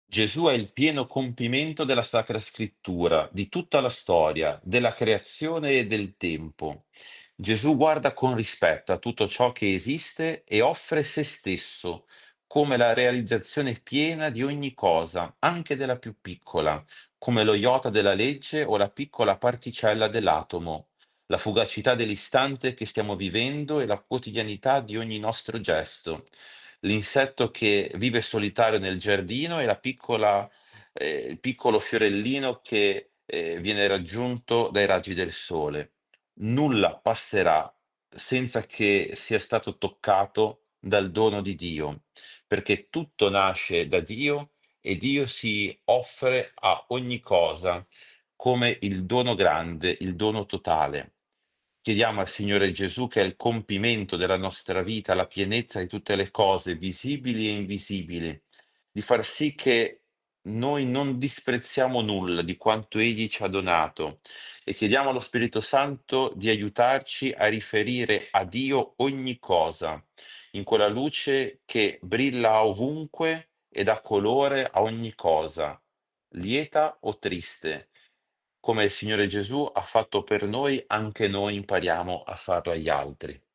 Gesù è il pieno compimento della Sacra Scrittura, di tutta la storia, della creazione e del tempo. Gesù guarda con rispetto a tutto ciò che esiste e offre se stesso come la realizzazione piena di ogni cosa, anche della più piccola, come lo iota della legge o la piccola particella dell'atomo, la fugacità dell'istante che stiamo vivendo e la quotidianità di ogni nostro gesto, l'insetto che vive solitario nel giardino e il piccolo fiorellino che viene raggiunto dai raggi del sole. Nulla passerà senza che sia stato toccato dal dono di Dio, perché tutto nasce da Dio e Dio si offre a ogni cosa come il dono grande, il dono totale. Chiediamo al Signore Gesù, che è il compimento della nostra vita, la pienezza di tutte le cose, visibili e invisibili, di far sì che noi non disprezziamo nulla di quanto Egli ci ha donato e chiediamo allo Spirito Santo di aiutarci a riferire a Dio ogni cosa, in quella luce che brilla ovunque e dà colore a ogni cosa, lieta o triste. Come il Signore Gesù ha fatto per noi, anche noi impariamo a farlo agli altri.